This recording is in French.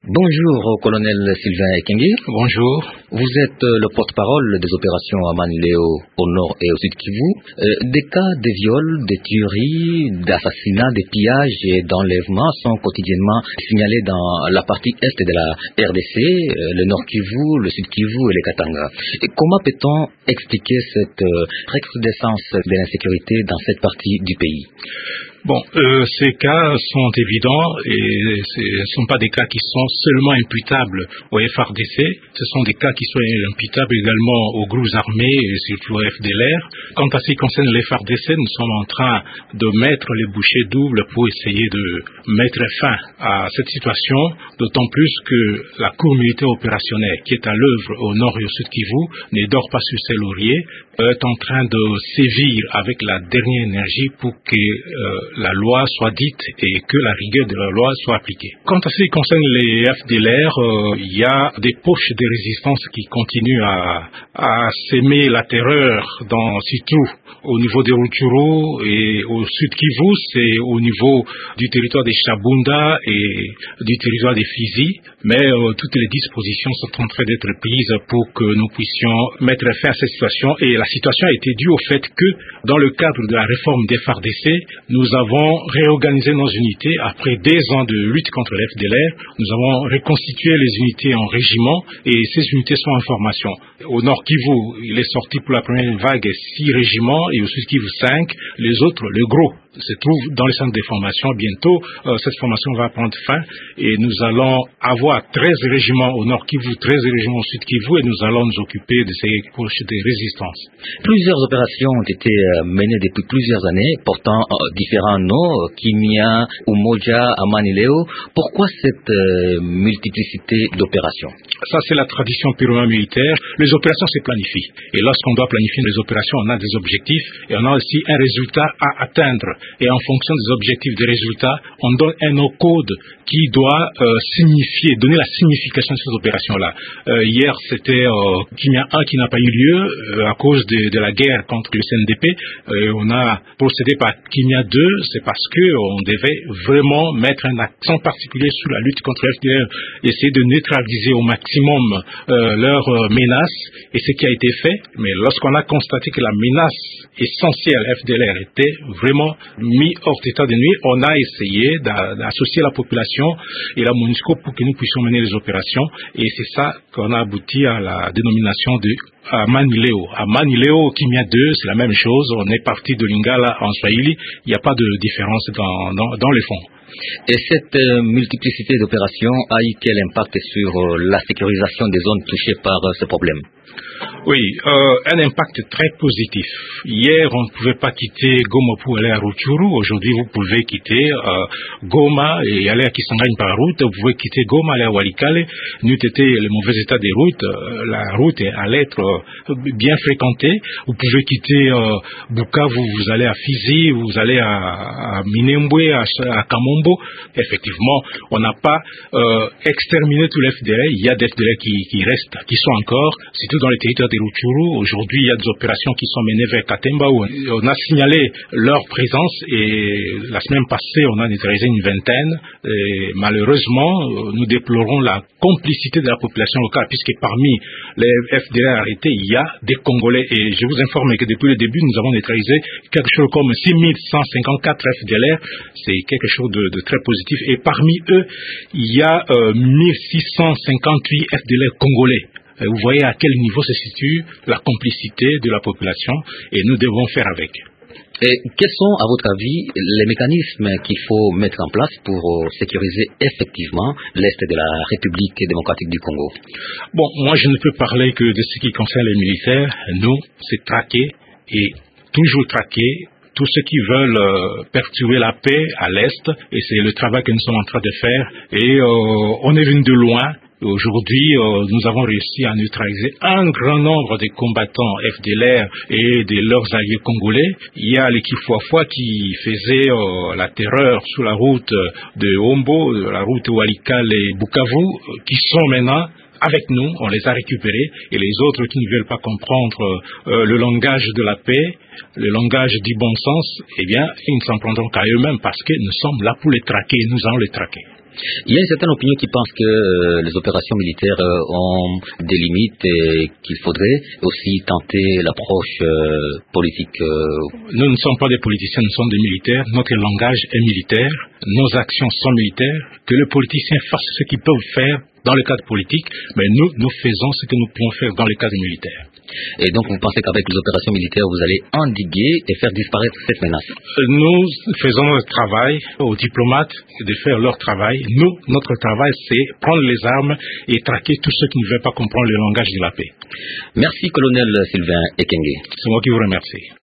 Bonjour, colonel Sylvain Ekenge. Bonjour. Vous êtes le porte-parole des opérations à Maniléo au nord et au sud Kivu. Des cas de viols, de tueries, d'assassinats, de pillages et d'enlèvements sont quotidiennement signalés dans la partie est de la RDC, le nord Kivu, le sud Kivu et le Katanga. Et comment peut-on expliquer cette recrudescence de l'insécurité dans cette partie du pays? Bon, ces cas sont évidents et ce ne sont pas des cas qui sont seulement imputables au FARDC, ce sont des cas qui sont imputables également aux groupes armés et surtout au FDLR. Quant à ce qui concerne les FARDC, nous sommes en train de mettre les bouchées doubles pour essayer de mettre fin à cette situation, d'autant plus que la cour militaire opérationnelle qui est à l'œuvre au nord et au sud Kivu ne dort pas sur ses lauriers, est en train de sévir avec la dernière énergie pour que la loi soit dite et que la rigueur de la loi soit appliquée. Quant à ce qui concerne les FDLR, il y a des poches de résistance qui continuent à s'aimer la terreur surtout au niveau des Rutshuru et au sud Kivu, c'est au niveau du territoire des Chabunda et du territoire des Fizi, mais toutes les dispositions sont en train d'être prises pour que nous puissions mettre fin à cette situation, et la situation a été due au fait que dans le cadre de la réforme des FARDC, nous avons réorganisé nos unités après des ans de lutte contre l'FDLR. Nous avons reconstitué les unités en régiments et ces unités sont en formation. Au nord Kivu, il est sorti pour la première vague 6 régiments et au sud Kivu 5. Les autres, le gros, se trouve dans les centres de formation. Bientôt, cette formation va prendre fin et nous allons avoir 13 régiments au nord Kivu, 13 régiments au sud Kivu et nous allons nous occuper de ces poches de résistance. Plusieurs opérations ont été menées depuis plusieurs années, portant différents noms, Kimia, Umoja, Maniléo. Pourquoi cette multiplicité d'opérations? Ça, c'est la tradition purement militaire. Les opérations se planifient. Et lorsqu'on doit planifier les opérations, on a des objectifs et on a aussi un résultat à atteindre. Et en fonction des objectifs, des résultats, on donne un no-code qui doit donner la signification de ces opérations-là. Hier, c'était Kimia 1 qui n'a pas eu lieu à cause de la guerre contre le CNDP. On a procédé par Kimia 2, c'est parce qu'on devait vraiment mettre un accent particulier sur la lutte contre l'FDLR, essayer de neutraliser au maximum leurs menaces, et ce qui a été fait. Mais lorsqu'on a constaté que la menace essentielle FDLR était vraiment mise hors d'état de nuire, on a essayé d'associer la population et la MONUSCO pour que nous puissions mener les opérations, et c'est ça qu'on a abouti à la dénomination de Maniléo. À Maniléo, Kimia 2, c'est la même chose, on est parti de Lingala en Swahili, il n'y a pas de différence dans les fonds. Et cette multiplicité d'opérations a eu quel impact sur la sécurisation des zones touchées par ce problème? Oui, un impact très positif. Hier, on ne pouvait pas quitter Goma pour aller à Rutshuru. Aujourd'hui, vous pouvez quitter Goma et aller à Kisangani par route. Vous pouvez quitter Goma, aller à Walikale. N'eût été le mauvais état des routes, la route allait être bien fréquentée. Vous pouvez quitter Bukavu, vous allez à Fizi, vous allez à Minembwe, à Kamombo. Effectivement, on n'a pas exterminé tout l'FDL. Il y a des FDL qui restent, qui sont encore, surtout dans les territoires des Rutshuru. Aujourd'hui, il y a des opérations qui sont menées vers Katemba où on a signalé leur présence, et la semaine passée, on a neutralisé une vingtaine. Et malheureusement, nous déplorons la complicité de la population locale, puisque parmi les FDLR arrêtés, il y a des Congolais. Et je vous informe que depuis le début, nous avons neutralisé quelque chose comme 6154 FDLR. C'est quelque chose de très positif. Et parmi eux, il y a 1658 FDLR congolais. Vous voyez à quel niveau se situe la complicité de la population, et nous devons faire avec. Et quels sont, à votre avis, les mécanismes qu'il faut mettre en place pour sécuriser effectivement l'Est de la République démocratique du Congo? Bon, moi je ne peux parler que de ce qui concerne les militaires. Nous, c'est traquer et toujours traquer tous ceux qui veulent perturber la paix à l'Est, et c'est le travail que nous sommes en train de faire. Et on est venu de loin. Aujourd'hui, nous avons réussi à neutraliser un grand nombre de combattants FDLR et de leurs alliés congolais. Il y a l'équipe Fouafouа qui faisait la terreur sur la route de Hombo, la route Walikale et Bukavu, qui sont maintenant avec nous. On les a récupérés, et les autres qui ne veulent pas comprendre le langage de la paix, le langage du bon sens, eh bien, ils ne s'en prendront qu'à eux-mêmes, parce que nous sommes là pour les traquer, et nous allons les traquer. Il y a une certaine opinion qui pense que les opérations militaires ont des limites et qu'il faudrait aussi tenter l'approche politique. Nous ne sommes pas des politiciens, nous sommes des militaires. Notre langage est militaire, nos actions sont militaires. Que les politiciens fassent ce qu'ils peuvent faire dans le cadre politique, mais nous faisons ce que nous pouvons faire dans le cadre militaire. Et donc vous pensez qu'avec les opérations militaires, vous allez endiguer et faire disparaître cette menace? Nous faisons notre travail aux diplomates de faire leur travail. Notre travail, c'est prendre les armes et traquer tous ceux qui ne veulent pas comprendre le langage de la paix. Merci, colonel Sylvain Ekenge. C'est moi qui vous remercie.